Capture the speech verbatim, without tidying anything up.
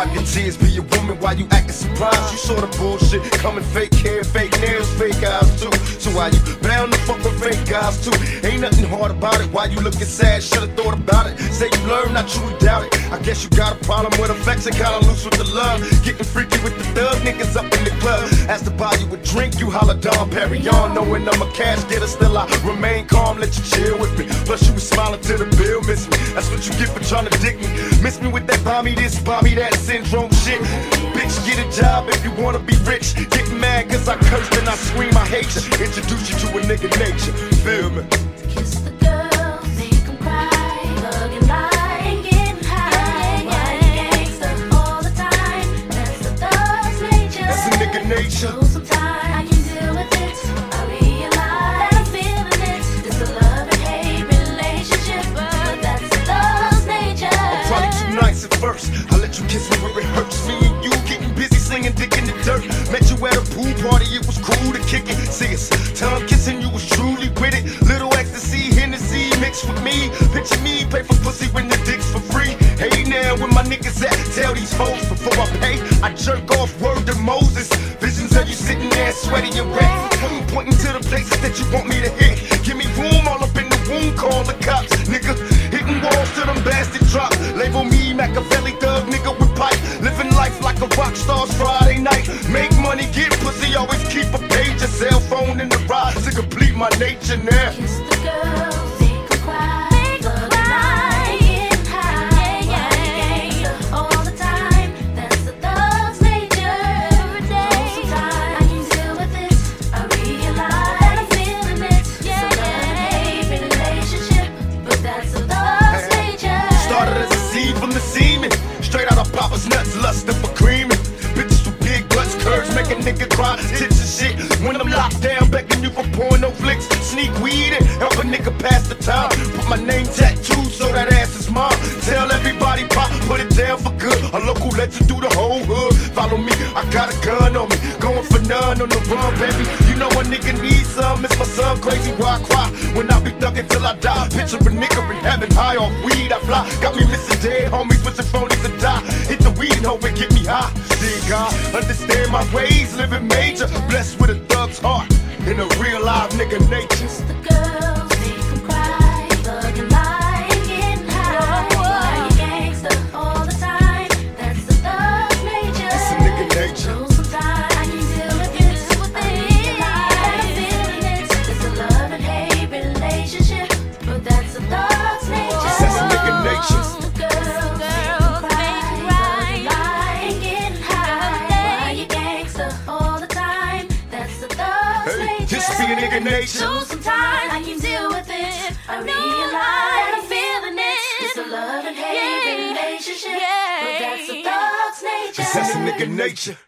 your tears, be a woman while you acting surprised. You saw the bullshit coming, fake hair, fake nails, fake eyes too. So why you bound to fuck with fake guys too? Ain't nothing hard about it. Why you looking sad? Should've thought about it. Say you learned, not truly doubt it. I guess you got a problem with affection, kinda loose with the love. Getting freaky with the thug niggas up in the club. Asked to buy you a drink, you holla Dom Perignon. Knowing I'm a cash getter, still I remain calm, let you chill with me. Plus you was smiling to the bill, miss me. That's what you get for trying to dick me. Miss me with that buy me this, buy me that syndrome shit. Bitch, get a job if you wanna be rich. Get mad cause I cursed and I scream I hate you. Introduce you to a nigga nature, feel me? Kiss the girl, make them cry, hug and lie, and getting high. Why you gangsta all the time? That's the thug's nature. That's a nigga nature. So sometimes I can deal with it. I realize that I'm feeling it. It's a love and hate relationship, but that's the thug's nature. I'm probably too nice at first. I let you kiss me where it hurts. Me and you getting busy slinging dick in the dirt. Met you at a pool party, it was cool to kick it. See us, tongue kissing, you was truly with it. Little ecstasy, Hennessy mixed with me. Picture me, pay for pussy when the dick's for free. Hey now, where my niggas at? Tell these folks before I pay. I jerk off word to Moses. Visions of you sitting there sweaty and wet. Pointing to the places that you want me to hit. Give me room all up in the womb, call the cops, nigga. Hitting walls till them bastard drop. Label me Machiavelli thug, nigga with pipe. Living life like a rock star's Friday night. Make money, get pussy, always keep a page. A cell phone in the ride to complete my nature now. Kiss the girl, make them cry, make them cry, getting high. Yeah, yeah, yeah. All the time, that's the thug's nature. Every day, sometimes I can deal with it. I realize that I'm feeling it. Yeah, it's a love-hate relationship, but that's the thug's nature. Started as a seed from the semen. Straight out of Papa's nuts, lusting for creaming. Bitches with big butts, curves, make a nigga cry, tits and shit. When I'm locked down, begging you for porno flicks. Sneak weed in, help a nigga pass the time. Put my name tattooed so that ass is mine. Tell everybody pop, put it down for good. A local legend through the whole hood. Follow me, I got a gun on me. Going for none on the run, baby. You know a nigga needs some. It's my son, crazy why I cry when I be thugging till I die. Picture a nigga in heaven, high off weed I fly. Got me missing dead homies, switching phonies and die. Hit the weed and hope it get me high. See God, understand my ways, living major. Blessed with a thug's heart in a real live nigga nature. Kiss the girl, make them cry, hug and lie, and getting high. Why you gangsta all the time? That's the thug's nature. It's a nigga nature. So sometimes I can deal with it. I realize that I'm feeling it. It's a love and hate relationship, but that's the thug's nature. That's a nigga nature. Kiss the girl, make them cry, hug and lie, and getting high. Why you gangsta all the time? That's the thug's Hey, nature. just be a nigga nature. So sometimes I can deal with it. I realize that I'm feeling it. It's a love and hate relationship, but that's a thug's nature. That's a nigga nature.